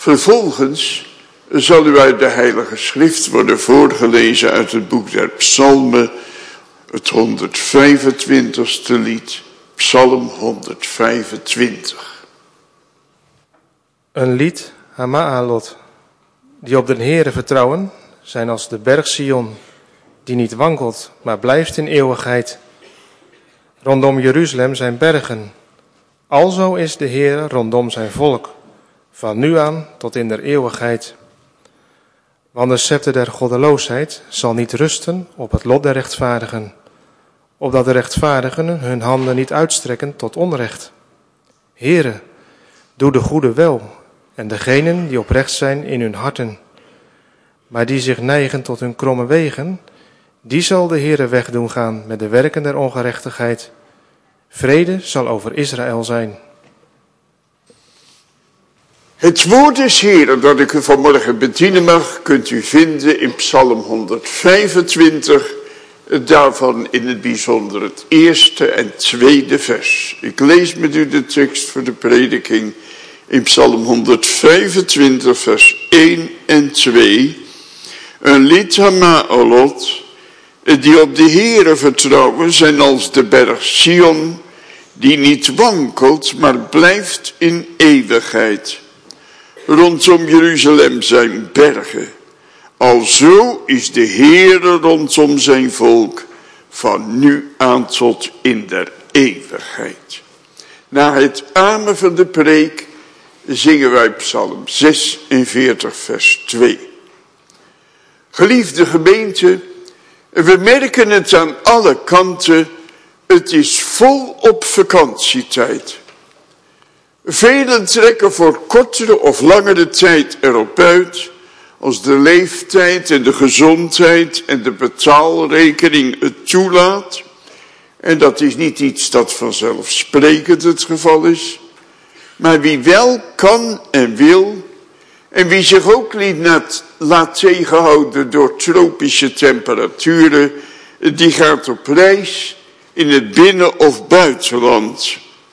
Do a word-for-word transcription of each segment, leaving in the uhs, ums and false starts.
Vervolgens zal u uit de Heilige Schrift worden voorgelezen uit het boek der Psalmen, het honderdvijfentwintigste lied, Psalm honderdvijfentwintig. Een lied aan Maalot, die op den Heere vertrouwen, zijn als de berg Sion, die niet wankelt, maar blijft in eeuwigheid. Rondom Jeruzalem zijn bergen, alzo is de Heere rondom zijn volk, van nu aan tot in der eeuwigheid. Want de scepter der goddeloosheid zal niet rusten op het lot der rechtvaardigen, opdat de rechtvaardigen hun handen niet uitstrekken tot onrecht. Heere, doe de goede wel, en degenen die oprecht zijn in hun harten. Maar die zich neigen tot hun kromme wegen, die zal de Heere wegdoen gaan met de werken der ongerechtigheid. Vrede zal over Israël zijn. Het woord des Heeren dat ik u vanmorgen bedienen mag, kunt u vinden in Psalm honderdvijfentwintig, daarvan in het bijzonder het eerste en tweede vers. Ik lees met u de tekst voor de prediking in Psalm honderdvijfentwintig, vers één en twee. Een lied aan Maalot, die op de Heere vertrouwen, zijn als de berg Sion, die niet wankelt, maar blijft in eeuwigheid. Rondom Jeruzalem zijn bergen. Alzo is de Heere rondom zijn volk, van nu aan tot in der eeuwigheid. Na het amen van de preek zingen wij Psalm zesenveertig, vers twee. Geliefde gemeente, we merken het aan alle kanten, het is volop vakantietijd. Velen trekken voor kortere of langere tijd erop uit, als de leeftijd en de gezondheid en de betaalrekening het toelaat. En dat is niet iets dat vanzelfsprekend het geval is. Maar wie wel kan en wil, en wie zich ook niet laat tegenhouden door tropische temperaturen, die gaat op reis in het binnen- of buitenland.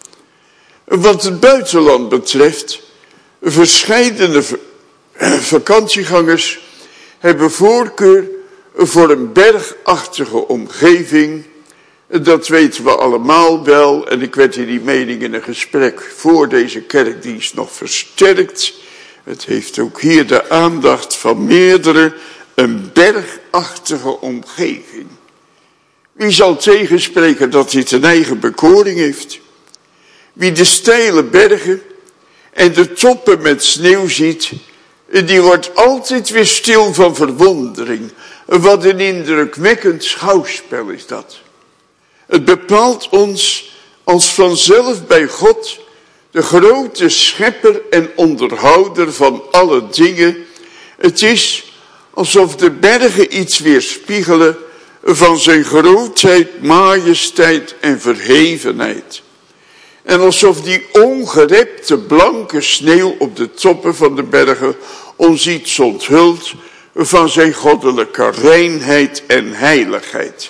Wat het buitenland betreft, verscheidene vakantiegangers hebben voorkeur voor een bergachtige omgeving. Dat weten we allemaal wel. En ik werd in die mening in een gesprek voor deze kerkdienst nog versterkt. Het heeft ook hier de aandacht van meerdere, een bergachtige omgeving. Wie zal tegenspreken dat dit een eigen bekoring heeft? Wie de steile bergen en de toppen met sneeuw ziet, die wordt altijd weer stil van verwondering. Wat een indrukwekkend schouwspel is dat. Het bepaalt ons als vanzelf bij God, de grote schepper en onderhouder van alle dingen. Het is alsof de bergen iets weerspiegelen van zijn grootheid, majesteit en verhevenheid. En alsof die ongerepte blanke sneeuw op de toppen van de bergen ons iets onthult van zijn goddelijke reinheid en heiligheid.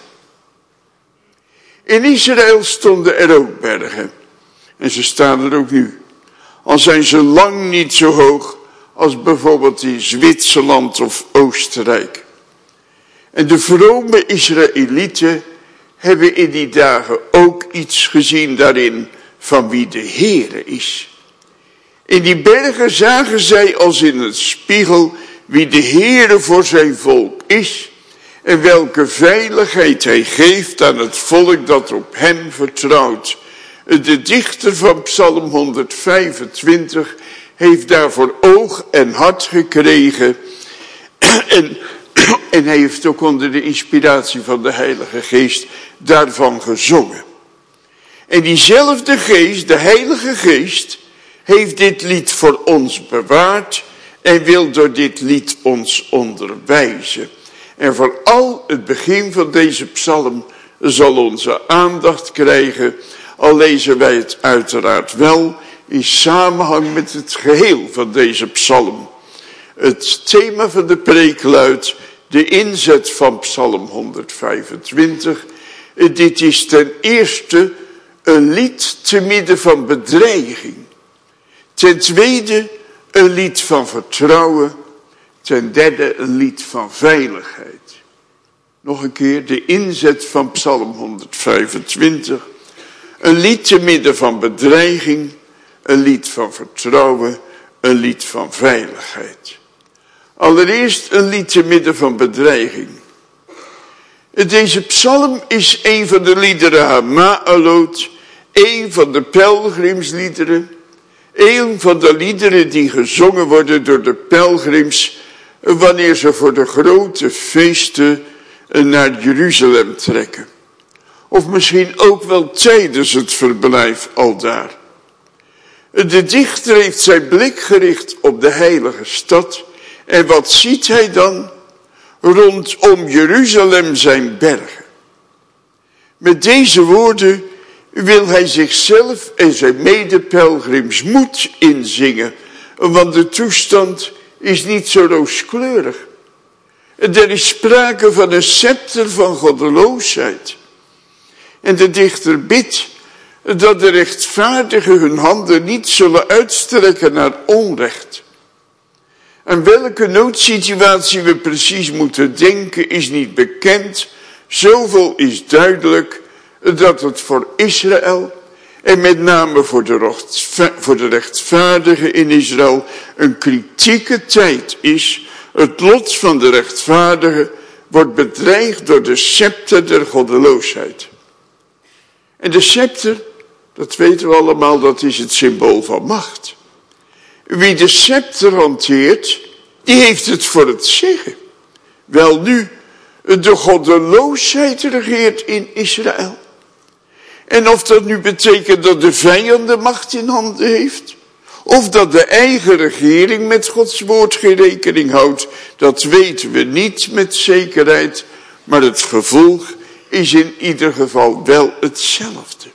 In Israël stonden er ook bergen. En ze staan er ook nu. Al zijn ze lang niet zo hoog als bijvoorbeeld in Zwitserland of Oostenrijk. En de vrome Israëlieten hebben in die dagen ook iets gezien daarin van wie de Heere is. In die bergen zagen zij als in een spiegel wie de Heere voor zijn volk is en welke veiligheid hij geeft aan het volk dat op hem vertrouwt. De dichter van Psalm honderdvijfentwintig heeft daarvoor oog en hart gekregen en, en hij heeft ook onder de inspiratie van de Heilige Geest daarvan gezongen. En diezelfde Geest, de Heilige Geest, heeft dit lied voor ons bewaard en wil door dit lied ons onderwijzen. En vooral het begin van deze psalm zal onze aandacht krijgen, al lezen wij het uiteraard wel in samenhang met het geheel van deze psalm. Het thema van de preek luidt de inzet van Psalm honderdvijfentwintig. Dit is ten eerste een lied te midden van bedreiging. Ten tweede een lied van vertrouwen. Ten derde een lied van veiligheid. Nog een keer de inzet van Psalm honderdvijfentwintig. Een lied te midden van bedreiging. Een lied van vertrouwen. Een lied van veiligheid. Allereerst een lied te midden van bedreiging. Deze psalm is een van de liederen Hama'alot. Een van de pelgrimsliederen. Een van de liederen die gezongen worden door de pelgrims wanneer ze voor de grote feesten naar Jeruzalem trekken. Of misschien ook wel tijdens het verblijf aldaar. De dichter heeft zijn blik gericht op de heilige stad. En wat ziet hij dan? Rondom Jeruzalem zijn bergen. Met deze woorden wil hij zichzelf en zijn medepelgrims moed inzingen. Want de toestand is niet zo rooskleurig. Er is sprake van een scepter van goddeloosheid. En de dichter bidt dat de rechtvaardigen hun handen niet zullen uitstrekken naar onrecht. Aan welke noodsituatie we precies moeten denken is niet bekend. Zoveel is duidelijk dat het voor Israël en met name voor de, voor de rechtvaardigen in Israël een kritieke tijd is. Het lot van de rechtvaardigen wordt bedreigd door de scepter der goddeloosheid. En de scepter, dat weten we allemaal, dat is het symbool van macht. Wie de scepter hanteert, die heeft het voor het zeggen. Welnu, de goddeloosheid regeert in Israël. En of dat nu betekent dat de vijand de macht in handen heeft, of dat de eigen regering met Gods woord geen rekening houdt, dat weten we niet met zekerheid, maar het gevolg is in ieder geval wel hetzelfde.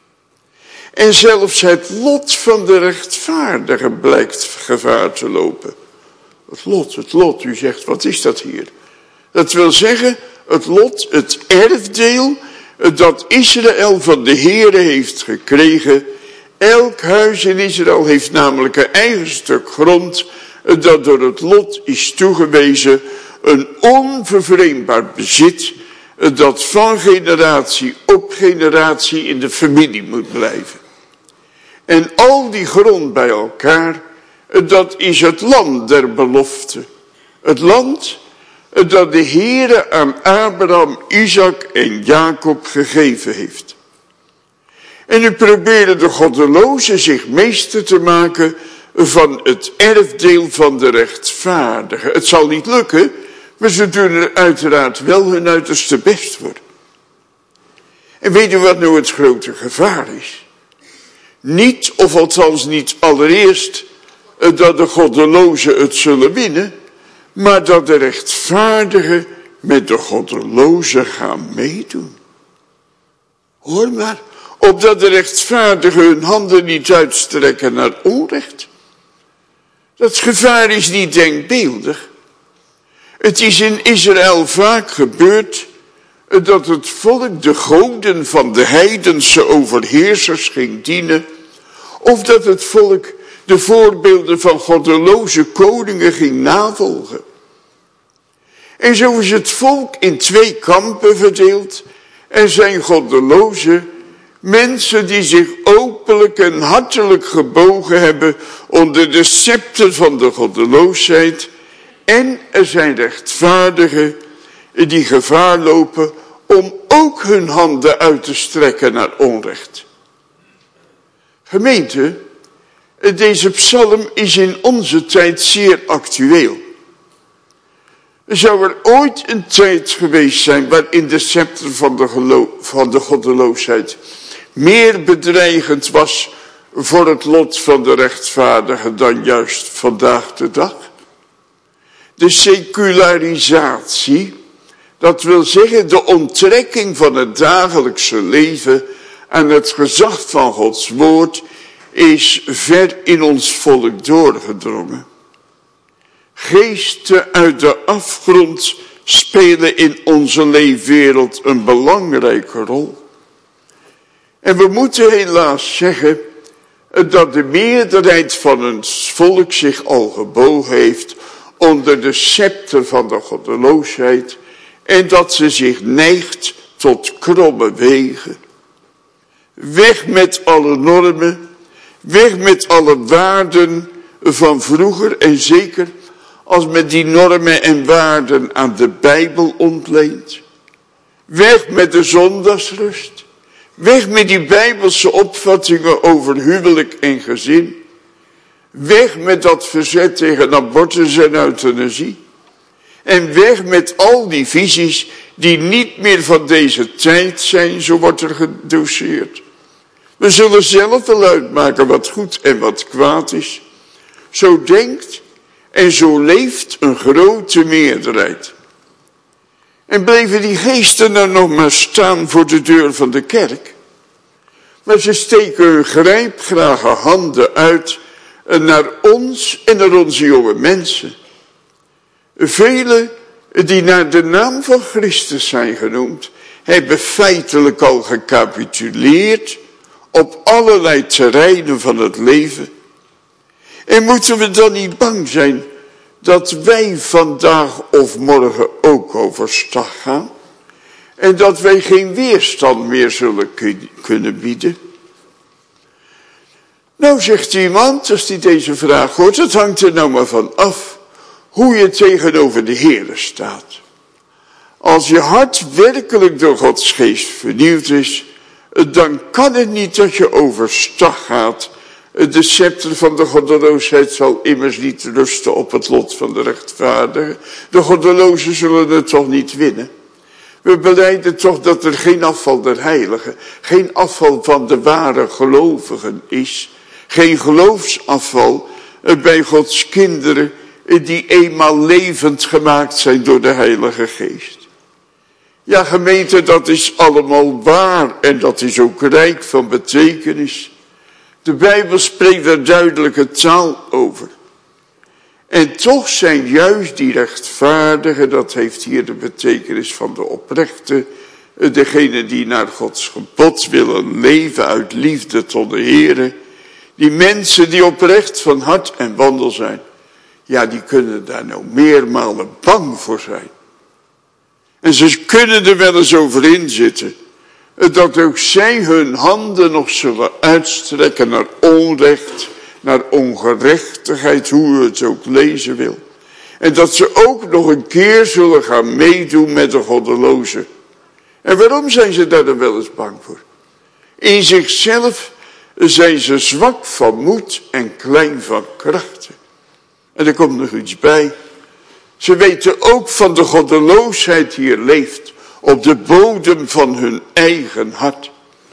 En zelfs het lot van de rechtvaardige blijkt gevaar te lopen. Het lot, het lot, u zegt, wat is dat hier? Dat wil zeggen, het lot, het erfdeel dat Israël van de Heere heeft gekregen. Elk huis in Israël heeft namelijk een eigen stuk grond dat door het lot is toegewezen. Een onvervreemdbaar bezit dat van generatie op generatie in de familie moet blijven. En al die grond bij elkaar, dat is het land der belofte. Het land dat de Heere aan Abraham, Isaac en Jacob gegeven heeft. En nu proberen de goddelozen zich meester te maken van het erfdeel van de rechtvaardigen. Het zal niet lukken, maar ze doen er uiteraard wel hun uiterste best voor. En weet u wat nou het grote gevaar is? Niet, of althans niet allereerst, dat de goddelozen het zullen winnen, maar dat de rechtvaardigen met de goddelozen gaan meedoen. Hoor maar, opdat de rechtvaardigen hun handen niet uitstrekken naar onrecht. Dat gevaar is niet denkbeeldig. Het is in Israël vaak gebeurd dat het volk de goden van de heidense overheersers ging dienen, of dat het volk de voorbeelden van goddeloze koningen ging navolgen. En zo is het volk in twee kampen verdeeld. Er zijn goddeloze mensen die zich openlijk en hartelijk gebogen hebben onder de scepter van de goddeloosheid. En er zijn rechtvaardigen die gevaar lopen om ook hun handen uit te strekken naar onrecht. Gemeente, deze psalm is in onze tijd zeer actueel. Zou er ooit een tijd geweest zijn waarin de scepter van de, gelo- van de goddeloosheid meer bedreigend was voor het lot van de rechtvaardigen dan juist vandaag de dag? De secularisatie, dat wil zeggen de onttrekking van het dagelijkse leven aan het gezag van Gods woord, is ver in ons volk doorgedrongen. Geesten uit de afgrond spelen in onze leefwereld een belangrijke rol. En we moeten helaas zeggen dat de meerderheid van het volk zich al gebogen heeft onder de scepter van de goddeloosheid en dat ze zich neigt tot kromme wegen. Weg met alle normen, weg met alle waarden van vroeger en zeker als men die normen en waarden aan de Bijbel ontleent. Weg met de zondagsrust. Weg met die Bijbelse opvattingen over huwelijk en gezin. Weg met dat verzet tegen abortus en euthanasie. En weg met al die visies die niet meer van deze tijd zijn, zo wordt er gedoseerd. We zullen zelf wel uitmaken wat goed en wat kwaad is. Zo denkt en zo leeft een grote meerderheid. En bleven die geesten dan nog maar staan voor de deur van de kerk. Maar ze steken hun grijpgrage handen uit naar ons en naar onze jonge mensen. Velen die naar de naam van Christus zijn genoemd, hebben feitelijk al gecapituleerd op allerlei terreinen van het leven. En moeten we dan niet bang zijn dat wij vandaag of morgen ook overstag gaan? En dat wij geen weerstand meer zullen kunnen bieden? Nou zegt iemand, als die deze vraag hoort, het hangt er nou maar van af hoe je tegenover de Heer staat. Als je hart werkelijk door Gods geest vernieuwd is, dan kan het niet dat je overstag gaat. De scepter van de goddeloosheid zal immers niet rusten op het lot van de rechtvaardigen. De goddelozen zullen het toch niet winnen. We belijden toch dat er geen afval der heiligen, geen afval van de ware gelovigen is. Geen geloofsafval bij Gods kinderen die eenmaal levend gemaakt zijn door de Heilige Geest. Ja, gemeente, dat is allemaal waar en dat is ook rijk van betekenis. De Bijbel spreekt daar duidelijke taal over. En toch zijn juist die rechtvaardigen, dat heeft hier de betekenis van de oprechte, degene die naar Gods gebod willen leven uit liefde tot de Heere, die mensen die oprecht van hart en wandel zijn, ja, die kunnen daar nou meermalen bang voor zijn. En ze kunnen er wel eens over inzitten, dat ook zij hun handen nog zullen uitstrekken naar onrecht, naar ongerechtigheid, hoe u het ook lezen wil. En dat ze ook nog een keer zullen gaan meedoen met de goddelozen. En waarom zijn ze daar dan wel eens bang voor? In zichzelf zijn ze zwak van moed en klein van krachten. En er komt nog iets bij. Ze weten ook van de goddeloosheid die hier leeft op de bodem van hun eigen hart.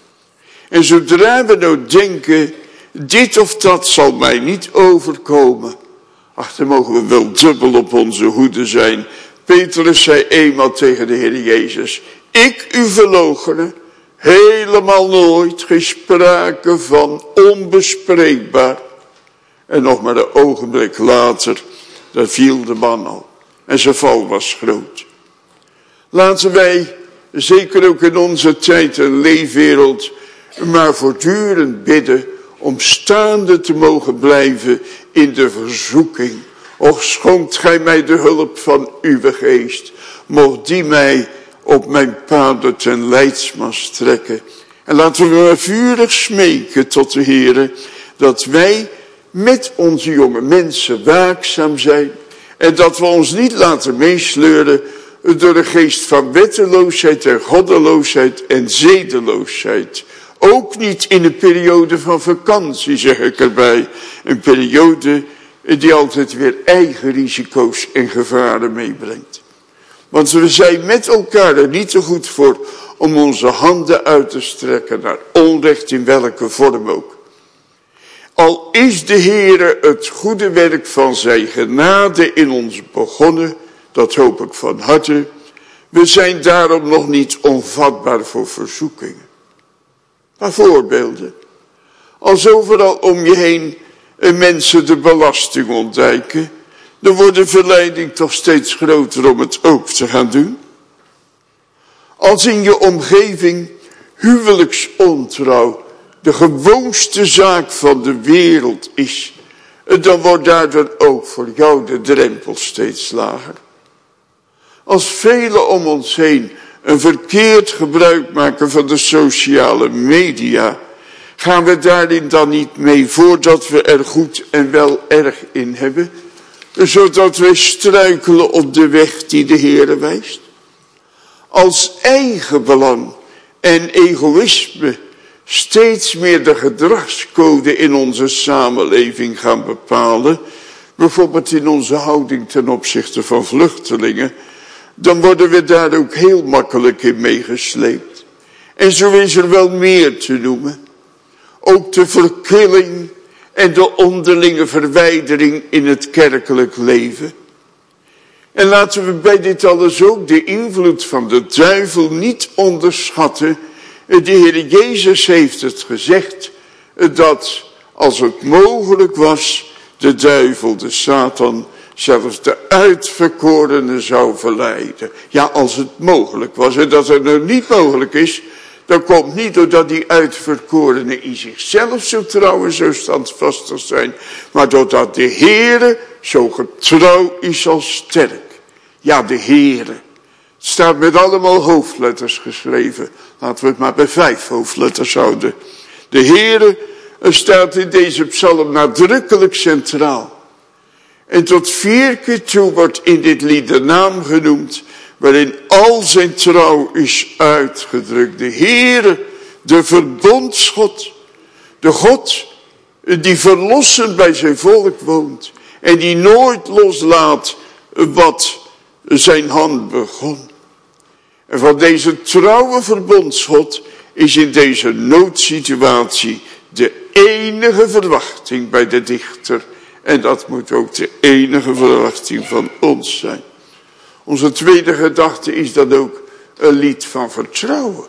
En zodra we nou denken, dit of dat zal mij niet overkomen, ach, dan mogen we wel dubbel op onze hoede zijn. Petrus zei eenmaal tegen de Heer Jezus, ik u verloochenen, helemaal nooit, geen sprake van, onbespreekbaar. En nog maar een ogenblik later, daar viel de man al. En zijn val was groot. Laten wij, zeker ook in onze tijd en leefwereld, maar voortdurend bidden om staande te mogen blijven in de verzoeking. Och, schonkt gij mij de hulp van uw geest. Mocht die mij op mijn paden ten leidsmast trekken. En laten we maar vurig smeken tot de Heere, dat wij met onze jonge mensen waakzaam zijn. En dat we ons niet laten meesleuren door de geest van wetteloosheid en goddeloosheid en zedeloosheid. Ook niet in een periode van vakantie, zeg ik erbij. Een periode die altijd weer eigen risico's en gevaren meebrengt. Want we zijn met elkaar er niet te goed voor om onze handen uit te strekken naar onrecht in welke vorm ook. Al is de Heere het goede werk van zijn genade in ons begonnen, dat hoop ik van harte, we zijn daarom nog niet onvatbaar voor verzoekingen. Maar voorbeelden. Als overal om je heen mensen de belasting ontduiken, dan wordt de verleiding toch steeds groter om het ook te gaan doen. Als in je omgeving huwelijksontrouw de gewoonste zaak van de wereld is, dan wordt daardoor ook voor jou de drempel steeds lager. Als velen om ons heen een verkeerd gebruik maken van de sociale media, gaan we daarin dan niet mee voordat we er goed en wel erg in hebben, zodat wij struikelen op de weg die de Heere wijst? Als eigenbelang en egoïsme steeds meer de gedragscode in onze samenleving gaan bepalen, bijvoorbeeld in onze houding ten opzichte van vluchtelingen, dan worden we daar ook heel makkelijk in meegesleept. En zo is er wel meer te noemen. Ook de verkilling en de onderlinge verwijdering in het kerkelijk leven. En laten we bij dit alles ook de invloed van de duivel niet onderschatten. De Heer Jezus heeft het gezegd, dat als het mogelijk was, de duivel, de Satan, zelfs de uitverkorenen zou verleiden. Ja, als het mogelijk was. En dat het nou niet mogelijk is, dat komt niet doordat die uitverkorenen in zichzelf zo trouw en zo standvastig zijn, maar doordat de Heere zo getrouw is als sterk. Ja, de Heere. Het staat met allemaal hoofdletters geschreven. Laten we het maar bij vijf hoofdletters houden. De Heere staat in deze psalm nadrukkelijk centraal. En tot vier keer toe wordt in dit lied de naam genoemd, waarin al zijn trouw is uitgedrukt. De Heere, de verbondsgod, de God die verlossend bij zijn volk woont en die nooit loslaat wat zijn hand begon. En van deze trouwe verbondsgod is in deze noodsituatie de enige verwachting bij de dichter. En dat moet ook de enige verwachting van ons zijn. Onze tweede gedachte is dan ook een lied van vertrouwen.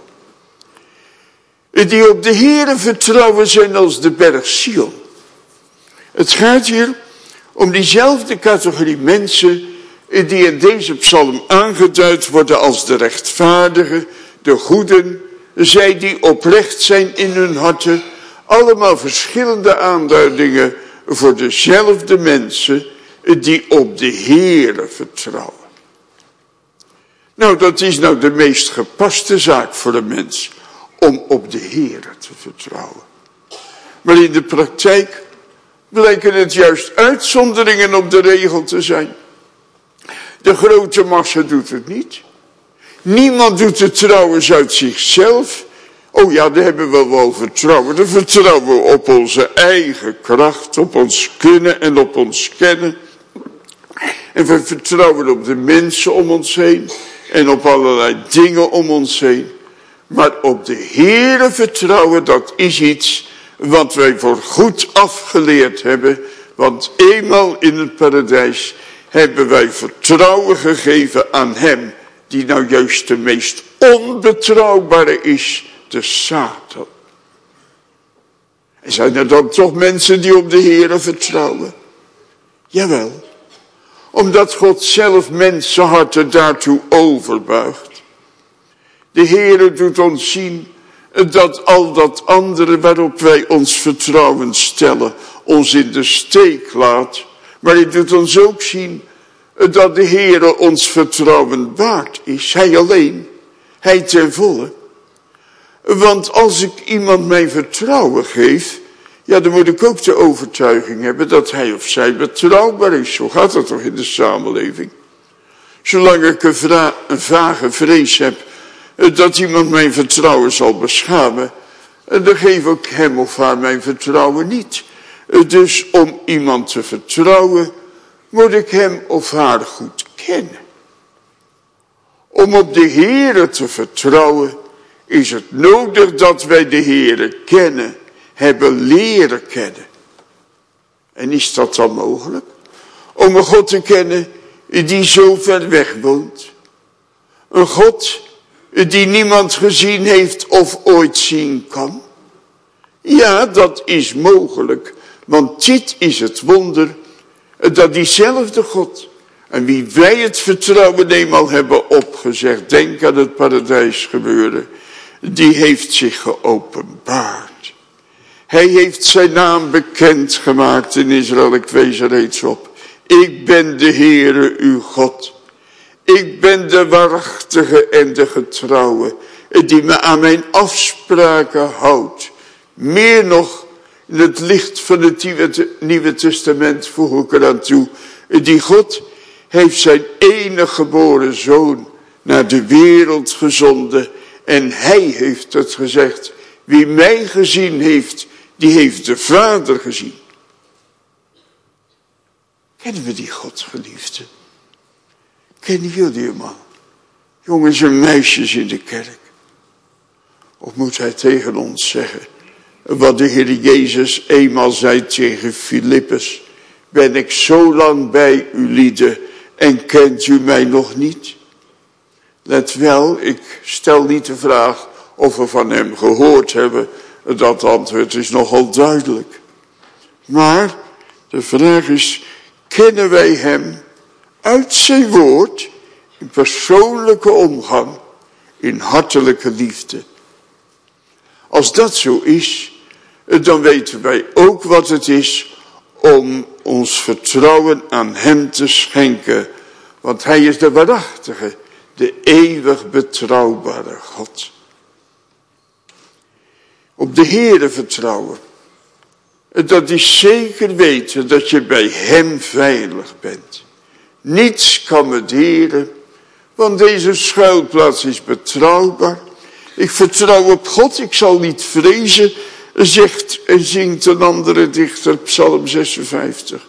Die op de Heere vertrouwen zijn als de berg Sion. Het gaat hier om diezelfde categorie mensen die in deze psalm aangeduid worden als de rechtvaardigen, de goeden, zij die oprecht zijn in hun harten, allemaal verschillende aanduidingen voor dezelfde mensen die op de Heere vertrouwen. Nou, dat is nou de meest gepaste zaak voor een mens, om op de Heere te vertrouwen. Maar in de praktijk blijken het juist uitzonderingen op de regel te zijn. De grote massa doet het niet. Niemand doet het trouwens uit zichzelf. Oh ja, daar hebben we wel vertrouwen. Dan vertrouwen we op onze eigen kracht, op ons kunnen en op ons kennen. En we vertrouwen op de mensen om ons heen en op allerlei dingen om ons heen. Maar op de Heere vertrouwen, dat is iets wat wij voor goed afgeleerd hebben. Want eenmaal in het paradijs hebben wij vertrouwen gegeven aan hem, die nou juist de meest onbetrouwbare is, de Satan. En zijn er dan toch mensen die op de Heere vertrouwen? Jawel, omdat God zelf mensenharten daartoe overbuigt. De Heere doet ons zien dat al dat andere waarop wij ons vertrouwen stellen, ons in de steek laat. Maar hij doet ons ook zien dat de Heere ons vertrouwen waard is. Hij alleen, hij ten volle. Want als ik iemand mijn vertrouwen geef, ja, dan moet ik ook de overtuiging hebben dat hij of zij betrouwbaar is. Zo gaat het toch in de samenleving. Zolang ik een, vra- een vage vrees heb dat iemand mijn vertrouwen zal beschamen, dan geef ik hem of haar mijn vertrouwen niet. Dus om iemand te vertrouwen, moet ik hem of haar goed kennen. Om op de Heere te vertrouwen, is het nodig dat wij de Heere kennen, hebben leren kennen. En is dat dan mogelijk? Om een God te kennen die zo ver weg woont. Een God die niemand gezien heeft of ooit zien kan. Ja, dat is mogelijk. Want dit is het wonder, dat diezelfde God, aan wie wij het vertrouwen eenmaal hebben opgezegd, denk aan het paradijsgebeuren, die heeft zich geopenbaard. Hij heeft zijn naam bekendgemaakt in Israël, ik wees er reeds op. Ik ben de Heere uw God. Ik ben de waarachtige en de getrouwe, die me aan mijn afspraken houdt. Meer nog, in het licht van het Nieuwe Testament voeg ik eraan toe. Die God heeft zijn enige geboren zoon naar de wereld gezonden. En hij heeft het gezegd. Wie mij gezien heeft, die heeft de Vader gezien. Kennen we die God, geliefden? Kennen jullie hem al? Jongens en meisjes in de kerk. Of moet hij tegen ons zeggen wat de Heer Jezus eenmaal zei tegen Filippus. Ben ik zo lang bij u lieden en kent u mij nog niet? Let wel, ik stel niet de vraag of we van hem gehoord hebben. Dat antwoord is nogal duidelijk. Maar de vraag is, kennen wij hem uit zijn woord, in persoonlijke omgang, in hartelijke liefde? Als dat zo is, dan weten wij ook wat het is om ons vertrouwen aan hem te schenken. Want hij is de waarachtige, de eeuwig betrouwbare God. Op de Heere vertrouwen. Dat is zeker weten dat je bij hem veilig bent. Niets kan me deren, want deze schuilplaats is betrouwbaar. Ik vertrouw op God, ik zal niet vrezen, zegt en zingt een andere dichter, Psalm zesenvijftig.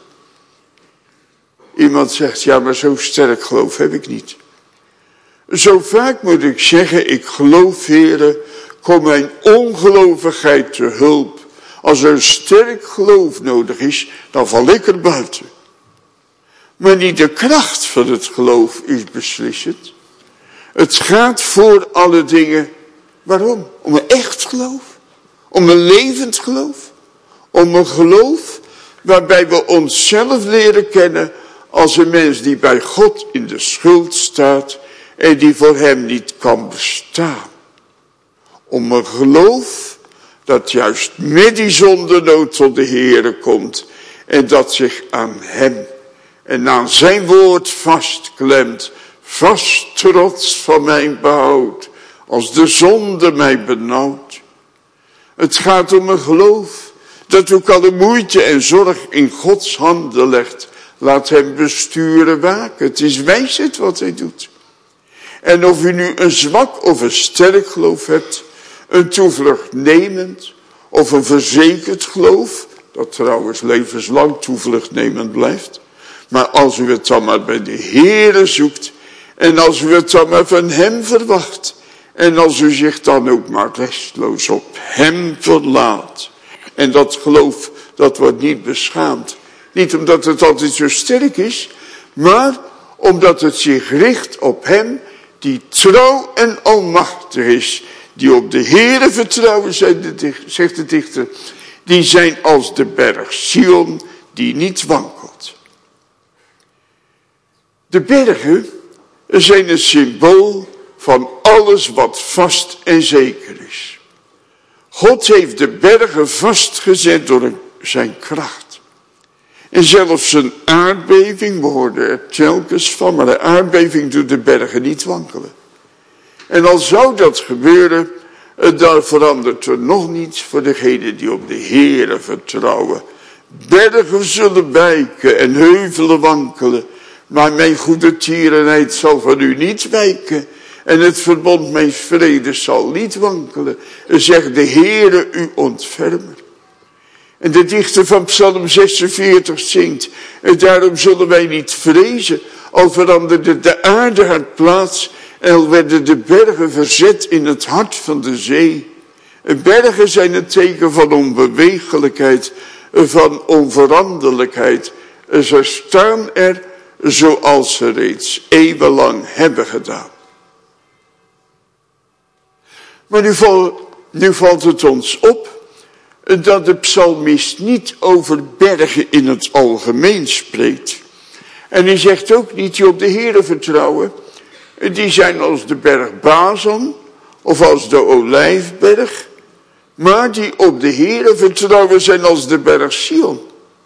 Iemand zegt, ja, maar zo sterk geloof heb ik niet. Zo vaak moet ik zeggen, ik geloof, Heere, kom mijn ongelovigheid te hulp. Als er een sterk geloof nodig is, dan val ik er buiten. Maar niet de kracht van het geloof is beslissend. Het gaat voor alle dingen. Waarom? Om een echt geloof. Om een levend geloof. Om een geloof waarbij we onszelf leren kennen als een mens die bij God in de schuld staat en die voor hem niet kan bestaan. Om een geloof dat juist met die zondenood tot de Heere komt en dat zich aan hem en aan zijn woord vastklemt, vast trots van mijn behoud, als de zonde mij benauwt. Het gaat om een geloof dat ook alle moeite en zorg in Gods handen legt. Laat hem besturen, waken. Het is wijsheid wat hij doet. En of u nu een zwak of een sterk geloof hebt, een toevlucht nemend of een verzekerd geloof, dat trouwens levenslang toevlucht nemend blijft. Maar als u het dan maar bij de Heere zoekt en als u het dan maar van hem verwacht en als u zich dan ook maar restloos op hem verlaat. En dat geloof, dat wordt niet beschaamd. Niet omdat het altijd zo sterk is, maar omdat het zich richt op hem die trouw en almachtig is. Die op de Heere vertrouwen, zegt de dichter. Die zijn als de berg Sion, die niet wankelt. De bergen zijn een symbool van alles wat vast en zeker is. God heeft de bergen vastgezet door zijn kracht. En zelfs een aardbeving, we hoorden er telkens van, maar de aardbeving doet de bergen niet wankelen. En al zou dat gebeuren, dan verandert er nog niets voor degenen die op de Heere vertrouwen. Bergen zullen wijken en heuvelen wankelen, maar mijn goede tierenheid zal van u niet wijken. En het verbond mijn vrede zal niet wankelen, zegt de Heere uw ontfermer. En de dichter van Psalm zesenveertig zingt, en daarom zullen wij niet vrezen, al veranderde de aarde haar plaats, en al werden de bergen verzet in het hart van de zee. Bergen zijn een teken van onbewegelijkheid, van onveranderlijkheid. Ze staan er zoals ze reeds eeuwenlang hebben gedaan. Maar nu, val, nu valt het ons op dat de psalmist niet over bergen in het algemeen spreekt. En hij zegt ook niet die op de Heere vertrouwen. Die zijn als de berg Bazan of als de Olijfberg. maar die op de Heere vertrouwen zijn als de berg Sion.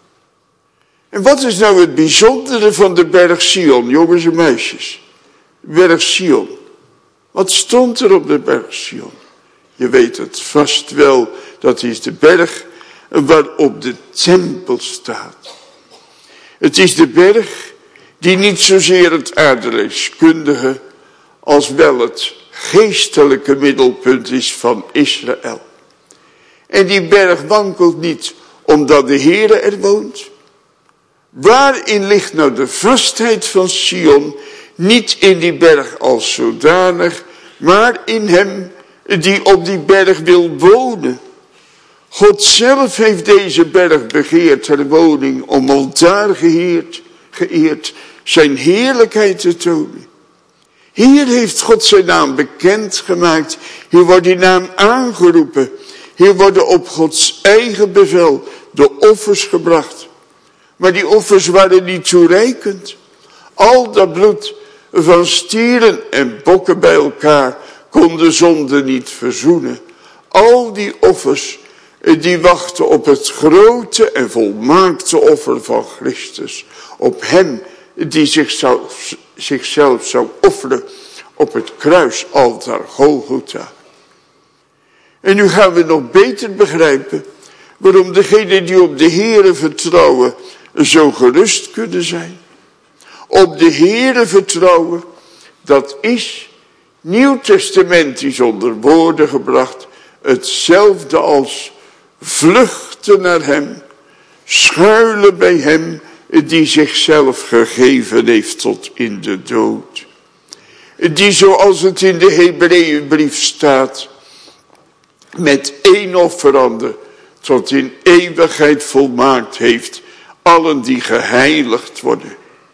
En wat is nou het bijzondere van de berg Sion, jongens en meisjes? Berg Sion. Wat stond er op de berg Sion? Je weet het vast wel, dat is de berg waarop de tempel staat. Het is de berg die niet zozeer het aardrijkskundige als wel het geestelijke middelpunt is van Israël. En die berg wankelt niet omdat de Heere er woont. Waarin ligt nou de vastheid van Sion? Niet in die berg als zodanig, maar in hem die op die berg wil wonen. God zelf heeft deze berg begeerd ter woning om aldaar geëerd, geëerd zijn heerlijkheid te tonen. Hier heeft God zijn naam bekendgemaakt. Hier wordt die naam aangeroepen. Hier worden op Gods eigen bevel de offers gebracht. Maar die offers waren niet toereikend. Al dat bloed van stieren en bokken bij elkaar kon de zonde niet verzoenen. Al die offers die wachten op het grote en volmaakte offer van Christus. Op hem die zichzelf, zichzelf zou offeren op het kruisaltaar Golgotha. En nu gaan we nog beter begrijpen waarom degenen die op de Heere vertrouwen zo gerust kunnen zijn. Op de Heere vertrouwen, dat is nieuwtestamentisch onder woorden gebracht, hetzelfde als vluchten naar hem, schuilen bij hem die zichzelf gegeven heeft tot in de dood. Die, zoals het in de Hebreeënbrief staat, met één offerander tot in eeuwigheid volmaakt heeft allen die geheiligd worden.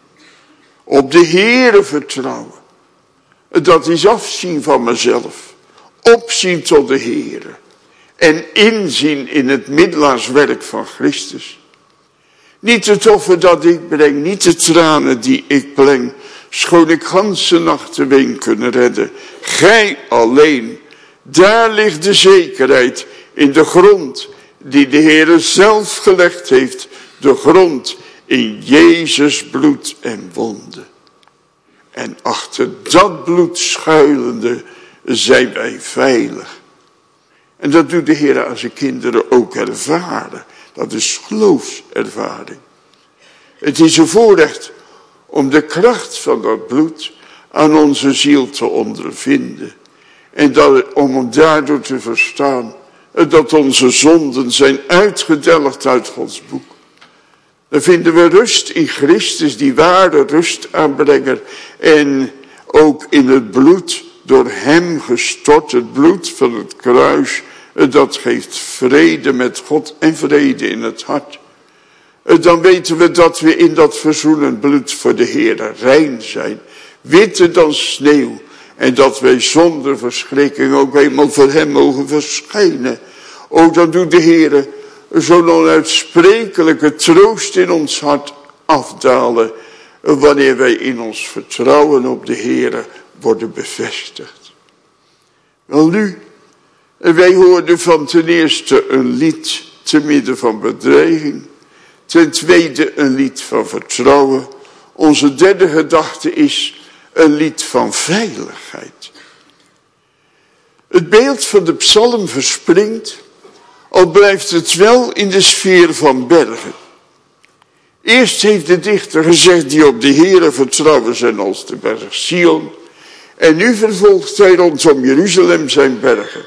Op de Heere vertrouwen, dat is afzien van mezelf, opzien tot de Heere en inzien in het middelaarswerk van Christus. Niet het offer dat ik breng, niet de tranen die ik pleng, schoon ik ganse nachten ween kunnen redden. Gij alleen, daar ligt de zekerheid in de grond die de Heere zelf gelegd heeft, de grond in Jezus bloed en wonden. En achter dat bloed schuilende zijn wij veilig. En dat doet de Heer aan zijn kinderen ook ervaren. Dat is geloofservaring. Het is een voorrecht om de kracht van dat bloed aan onze ziel te ondervinden. En dat, om hem daardoor te verstaan dat onze zonden zijn uitgedelgd uit Gods boek. Dan vinden we rust in Christus, die ware rustaanbrenger. En ook in het bloed, door hem gestort, het bloed van het kruis. Dat geeft vrede met God en vrede in het hart. Dan weten we dat we in dat verzoenend bloed voor de Heer rein zijn. Witter dan sneeuw. En dat wij zonder verschrikking ook eenmaal voor hem mogen verschijnen. O, dan doet de Heer zo'n onuitsprekelijke troost in ons hart afdalen. Wanneer wij in ons vertrouwen op de Heer worden bevestigd. Wel nu, wij hoorden van ten eerste een lied te midden van bedreiging. Ten tweede een lied van vertrouwen. Onze derde gedachte is een lied van veiligheid. Het beeld van de psalm verspringt, al blijft het wel in de sfeer van bergen. Eerst heeft de dichter gezegd die op de Heere vertrouwen zijn als de berg Sion. En nu vervolgt hij rondom Jeruzalem zijn bergen.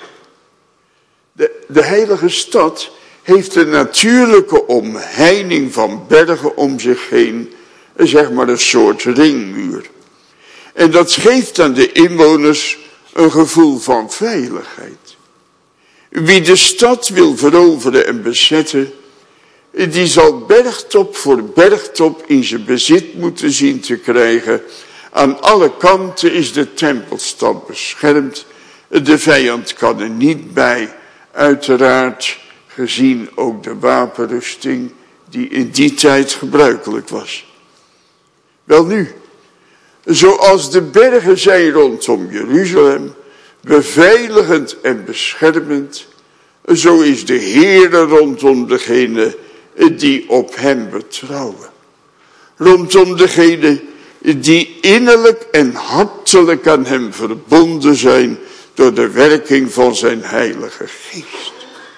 De, de heilige stad heeft een natuurlijke omheining van bergen om zich heen. Zeg maar een soort ringmuur. En dat geeft aan de inwoners een gevoel van veiligheid. Wie de stad wil veroveren en bezetten, die zal bergtop voor bergtop in zijn bezit moeten zien te krijgen. Aan alle kanten is de tempelstad beschermd. De vijand kan er niet bij. Uiteraard gezien ook de wapenrusting die in die tijd gebruikelijk was. Welnu, zoals de bergen zijn rondom Jeruzalem, beveiligend en beschermend, zo is de Heere rondom degene die op hem betrouwen. Rondom degene die innerlijk en hartelijk aan hem verbonden zijn door de werking van zijn heilige geest.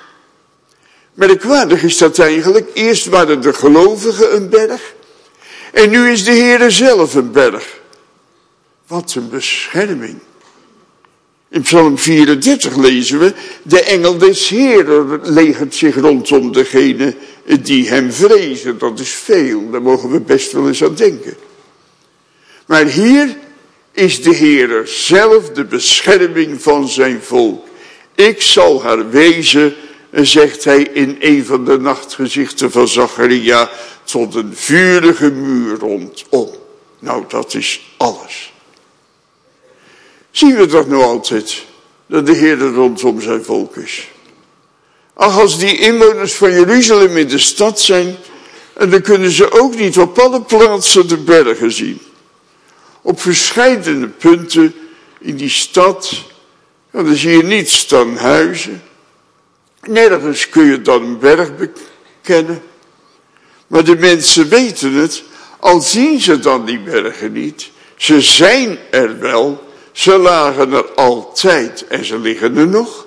Merkwaardig is dat eigenlijk. Eerst waren de gelovigen een berg en nu is de Heere zelf een berg. Wat een bescherming. In Psalm vierendertig lezen we, de engel des Heeren legert zich rondom degene die hem vrezen. Dat is veel, daar mogen we best wel eens aan denken. Maar hier is de Heere zelf de bescherming van zijn volk. Ik zal haar wezen, zegt hij in een van de nachtgezichten van Zacharia, tot een vurige muur rondom. Nou, dat is alles. Zien we dat nou altijd, dat de Heere rondom zijn volk is? Ach, als die inwoners van Jeruzalem in de stad zijn, en dan kunnen ze ook niet op alle plaatsen de bergen zien. Op verschillende punten in die stad, ja, dan zie je niet staan huizen. Nergens kun je dan een berg bekennen. Maar de mensen weten het, al zien ze dan die bergen niet. Ze zijn er wel, ze lagen er altijd en ze liggen er nog.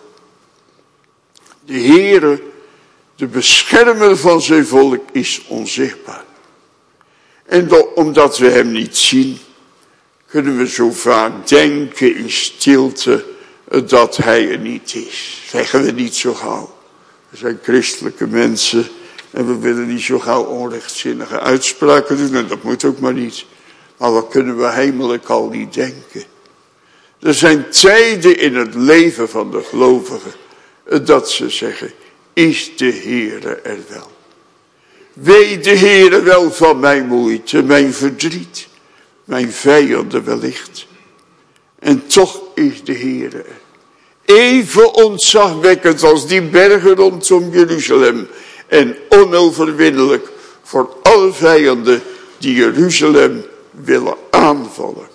De Heere, de beschermer van zijn volk, is onzichtbaar. En do, omdat we hem niet zien, kunnen we zo vaak denken in stilte dat hij er niet is. Zeggen we niet zo gauw. We zijn christelijke mensen en we willen niet zo gauw onrechtzinnige uitspraken doen. En dat moet ook maar niet. Maar wat kunnen we heimelijk al niet denken? Er zijn tijden in het leven van de gelovigen dat ze zeggen, is de Heere er wel? Weet de Heere wel van mijn moeite, mijn verdriet, mijn vijanden wellicht. En toch is de Heere er. Even ontzagwekkend als die bergen rondom Jeruzalem. En onoverwinnelijk voor alle vijanden die Jeruzalem willen aanvallen.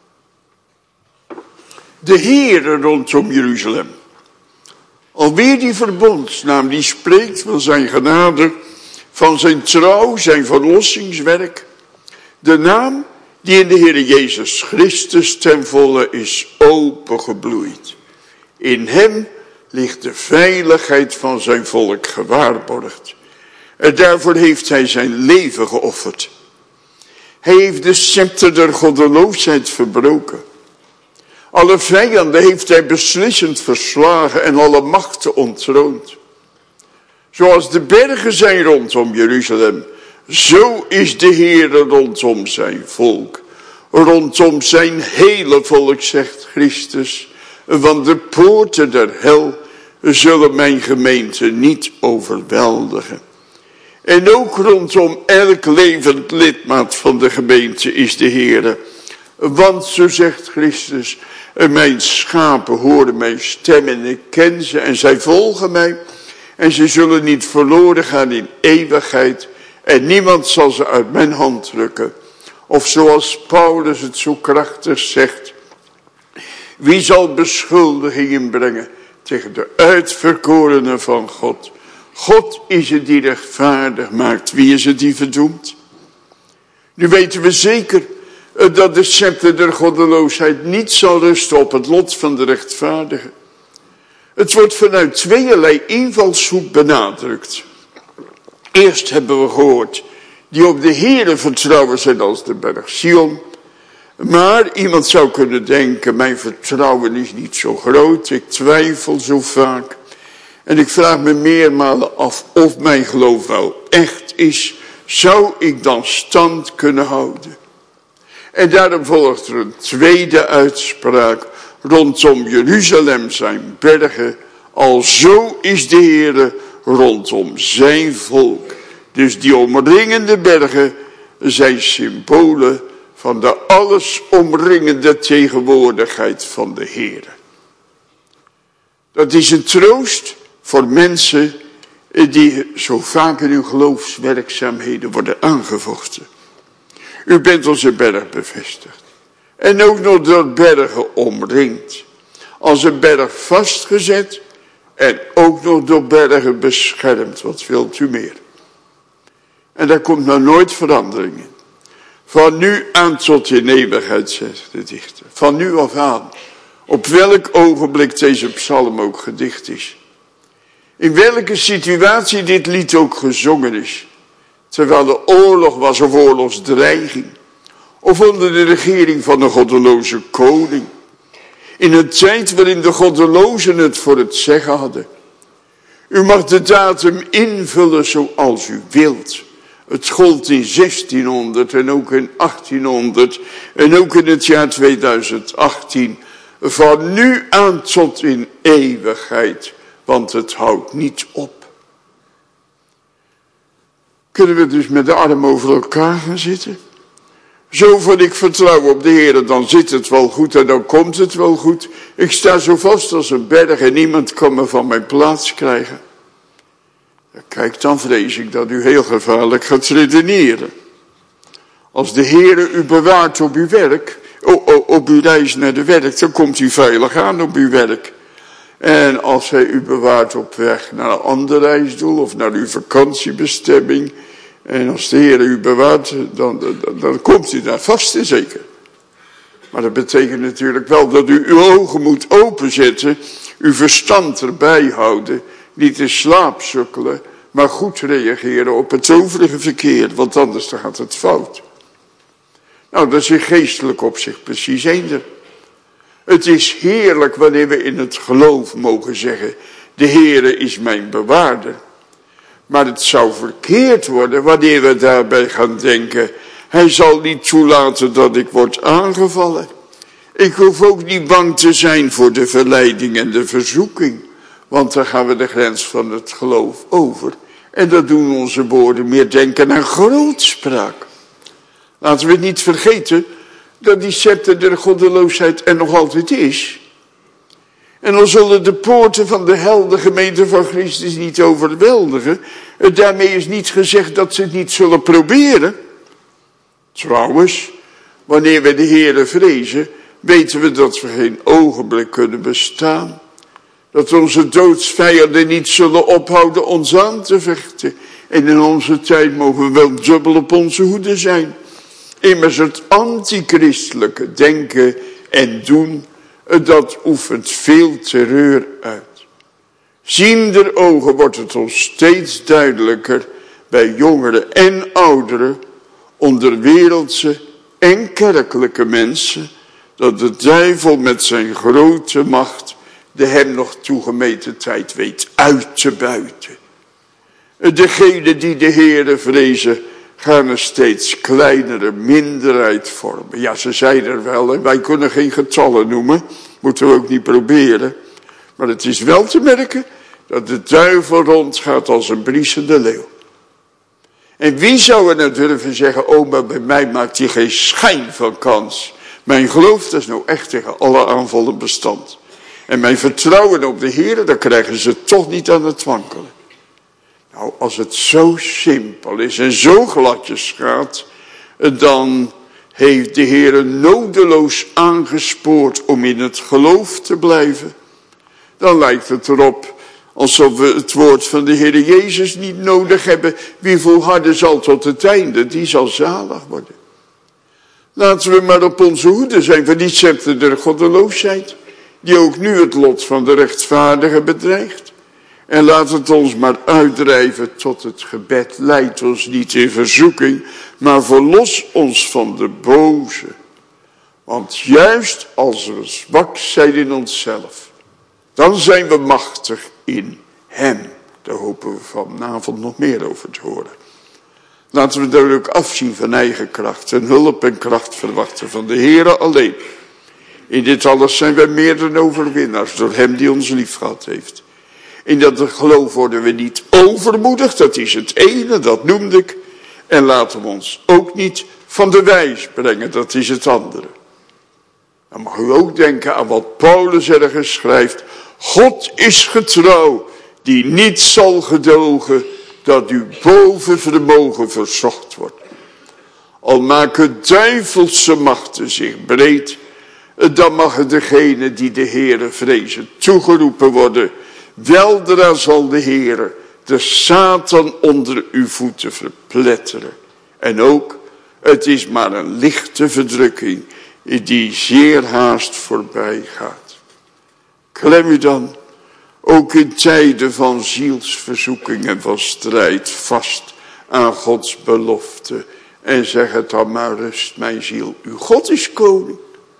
De Heere rondom Jeruzalem. Alweer die verbondsnaam die spreekt van zijn genade, van zijn trouw, zijn verlossingswerk. De naam die in de Heere Jezus Christus ten volle is opengebloeid. In hem ligt de veiligheid van zijn volk gewaarborgd. En daarvoor heeft hij zijn leven geofferd. Hij heeft de scepter der goddeloosheid verbroken. Alle vijanden heeft hij beslissend verslagen en alle machten ontroond. Zoals de bergen zijn rondom Jeruzalem, zo is de Heere rondom zijn volk. Rondom zijn hele volk, zegt Christus, want de poorten der hel zullen mijn gemeente niet overweldigen. En ook rondom elk levend lidmaat van de gemeente is de Heere. Want, zo zegt Christus, mijn schapen horen mijn stem en ik ken ze en zij volgen mij. En ze zullen niet verloren gaan in eeuwigheid en niemand zal ze uit mijn hand drukken. Of zoals Paulus het zo krachtig zegt, wie zal beschuldigingen brengen tegen de uitverkorenen van God? God is het die rechtvaardig maakt. Wie is het die verdoemt? Nu weten we zeker dat de scepter der goddeloosheid niet zal rusten op het lot van de rechtvaardigen. Het wordt vanuit tweeërlei invalshoek benadrukt. Eerst hebben we gehoord, die op de Heere vertrouwen zijn als de berg Sion. Maar iemand zou kunnen denken, mijn vertrouwen is niet zo groot, ik twijfel zo vaak. En ik vraag me meermalen af of mijn geloof wel echt is. Zou ik dan stand kunnen houden? En daarom volgt er een tweede uitspraak. Rondom Jeruzalem zijn bergen. Alzo is de Heere rondom zijn volk. Dus die omringende bergen zijn symbolen van de alles omringende tegenwoordigheid van de Heere. Dat is een troost voor mensen die zo vaak in hun geloofswerkzaamheden worden aangevochten. U bent als een berg bevestigd. En ook nog door bergen omringd. Als een berg vastgezet En ook nog door bergen beschermd. Wat wilt u meer? En daar komt nou nooit verandering in. Van nu aan tot in eeuwigheid, zegt de dichter. Van nu af aan. Op welk ogenblik deze psalm ook gedicht is. In welke situatie dit lied ook gezongen is. Terwijl er oorlog was of oorlogsdreiging. Of onder de regering van een goddeloze koning. In een tijd waarin de goddelozen het voor het zeggen hadden. U mag de datum invullen zoals u wilt. Het gold in zestienhonderd en ook in achttienhonderd en ook in het jaar tweeduizend achttien. Van nu aan tot in eeuwigheid, want het houdt niet op. Kunnen we dus met de armen over elkaar gaan zitten? Zo van ik vertrouw op de Heer, dan zit het wel goed en dan komt het wel goed. Ik sta zo vast als een berg en niemand kan me van mijn plaats krijgen. Kijk, dan vrees ik dat u heel gevaarlijk gaat redeneren. Als de Heer u bewaart op uw werk, op uw reis naar de werk, dan komt u veilig aan op uw werk. En als hij u bewaart op weg naar een ander reisdoel of naar uw vakantiebestemming, en als de Heer u bewaart, dan, dan, dan komt u daar vast en zeker. Maar dat betekent natuurlijk wel dat u uw ogen moet openzetten, uw verstand erbij houden, niet in slaap sukkelen, maar goed reageren op het overige verkeer, want anders dan gaat het fout. Nou, dat is in geestelijk opzicht precies eender. Het is heerlijk wanneer we in het geloof mogen zeggen, de Heere is mijn bewaarder. Maar het zou verkeerd worden wanneer we daarbij gaan denken, hij zal niet toelaten dat ik word aangevallen. Ik hoef ook niet bang te zijn voor de verleiding en de verzoeking. Want dan gaan we de grens van het geloof over. En dat doen onze woorden meer denken aan grootspraak. Laten we niet vergeten dat die scepter der goddeloosheid er nog altijd is. En dan zullen de poorten van de hel de gemeente van Christus niet overweldigen. Daarmee is niet gezegd dat ze het niet zullen proberen. Trouwens, wanneer we de Heere vrezen, weten we dat we geen ogenblik kunnen bestaan. Dat onze doodsvijanden niet zullen ophouden ons aan te vechten. En in onze tijd mogen we wel dubbel op onze hoede zijn. Immers het antichristelijke denken en doen, dat oefent veel terreur uit. Ziender ogen wordt het ons steeds duidelijker bij jongeren en ouderen, onder wereldse en kerkelijke mensen, dat de duivel met zijn grote macht de hem nog toegemeten tijd weet uit te buiten. Degenen die de Heere vrezen, gaan een steeds kleinere minderheid vormen. Ja, ze zijn er wel, hè. Wij kunnen geen getallen noemen, moeten we ook niet proberen. Maar het is wel te merken dat de duivel rondgaat als een briesende leeuw. En wie zou er nou durven zeggen, oh, maar bij mij maakt hij geen schijn van kans. Mijn geloof, dat is nou echt tegen alle aanvallen bestand. En mijn vertrouwen op de Heer, daar krijgen ze toch niet aan het wankelen. Nou, als het zo simpel is en zo gladjes gaat, dan heeft de Heer nodeloos aangespoord om in het geloof te blijven. Dan lijkt het erop alsof we het woord van de Heer Jezus niet nodig hebben. Wie volharden zal tot het einde, die zal zalig worden. Laten we maar op onze hoede zijn voor die scepter der goddeloosheid, die ook nu het lot van de rechtvaardige bedreigt. En laat het ons maar uitdrijven tot het gebed. Leid ons niet in verzoeking, maar verlos ons van de boze. Want juist als we zwak zijn in onszelf, dan zijn we machtig in hem. Daar hopen we vanavond nog meer over te horen. Laten we daar ook afzien van eigen kracht en hulp en kracht verwachten van de Heere alleen. In dit alles zijn wij meer dan overwinnaars door hem die ons lief gehad heeft. In dat geloof worden we niet overmoedig, dat is het ene, dat noemde ik. En laten we ons ook niet van de wijs brengen, dat is het andere. Dan mag u ook denken aan wat Paulus ergens schrijft. God is getrouw, die niet zal gedogen dat u boven vermogen verzocht wordt. Al maken duivelse machten zich breed, dan mag degene die de Heere vrezen toegeroepen worden. Weldra zal de Heere de Satan onder uw voeten verpletteren. En ook, het is maar een lichte verdrukking die zeer haast voorbij gaat. Klem u dan ook in tijden van zielsverzoeking en van strijd vast aan Gods belofte. En zeg het dan maar, rust mijn ziel, uw God is koning.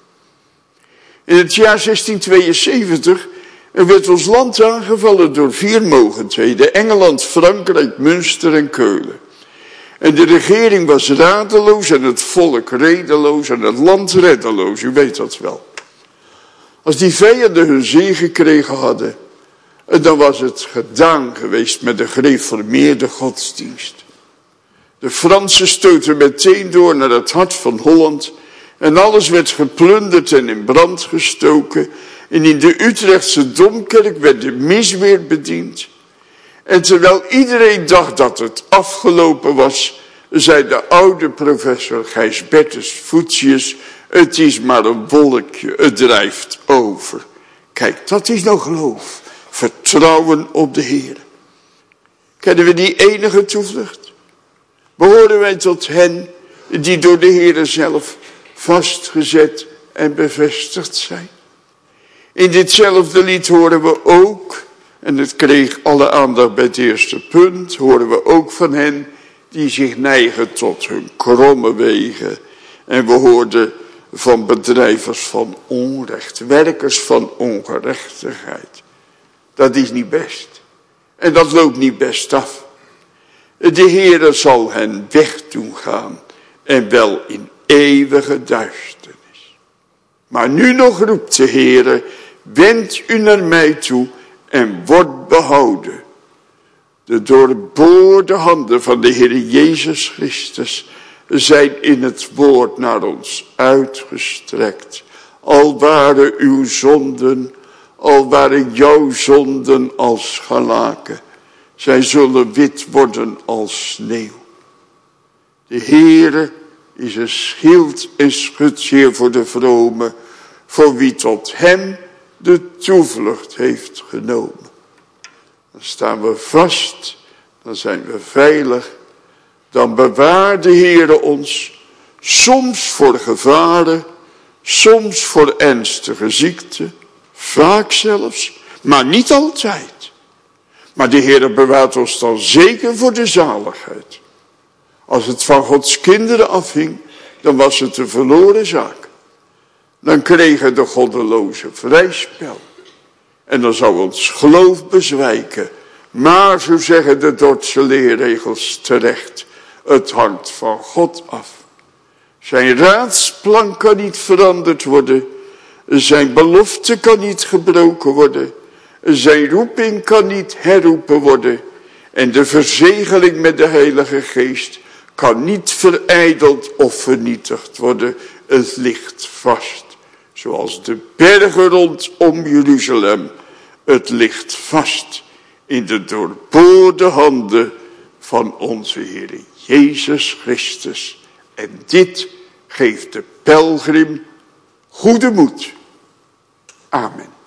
In het jaar zestien tweeënzeventig werd ons land aangevallen door vier mogendheden. Engeland, Frankrijk, Münster en Keulen. En de regering was radeloos en het volk redeloos en het land reddeloos. U weet dat wel. Als die vijanden hun zin gekregen hadden, dan was het gedaan geweest met de gereformeerde godsdienst. De Fransen stoten meteen door naar het hart van Holland en alles werd geplunderd en in brand gestoken. En in de Utrechtse Domkerk werd de mis weer bediend. En terwijl iedereen dacht dat het afgelopen was, zei de oude professor Gijsbertus Voetius, het is maar een wolkje, het drijft over. Kijk, dat is nou geloof. Vertrouwen op de Heer. Kennen we die enige toevlucht? Behoren wij tot hen die door de Heer zelf vastgezet en bevestigd zijn? In ditzelfde lied horen we ook, en het kreeg alle aandacht bij het eerste punt, horen we ook van hen die zich neigen tot hun kromme wegen. En we hoorden van bedrijvers van onrecht, werkers van ongerechtigheid. Dat is niet best. En dat loopt niet best af. De Heere zal hen weg doen gaan en wel in eeuwige duisternis. Maar nu nog roept de Heere, wend u naar mij toe en word behouden. De doorboorde handen van de Heere Jezus Christus zijn in het woord naar ons uitgestrekt. Al waren uw zonden, al waren jouw zonden als scharlaken, zij zullen wit worden als sneeuw. De Heere is een schild en schutzeer voor de vrome, voor wie tot hem de toevlucht heeft genomen. Dan staan we vast, dan zijn we veilig, dan bewaart de Heere ons, soms voor gevaren, soms voor ernstige ziekte, vaak zelfs, maar niet altijd. Maar de Heere bewaart ons dan zeker voor de zaligheid. Als het van Gods kinderen afhing, dan was het een verloren zaak. Dan kregen de goddelozen vrij spel. En dan zou ons geloof bezwijken. Maar, zo zeggen de Dordtse leerregels terecht, het hangt van God af. Zijn raadsplan kan niet veranderd worden. Zijn belofte kan niet gebroken worden. Zijn roeping kan niet herroepen worden. En de verzegeling met de Heilige Geest kan niet verijdeld of vernietigd worden. Het ligt vast. Zoals de bergen rondom Jeruzalem. Het ligt vast in de doorboorde handen van onze Heer Jezus Christus. En dit geeft de pelgrim goede moed. Amen.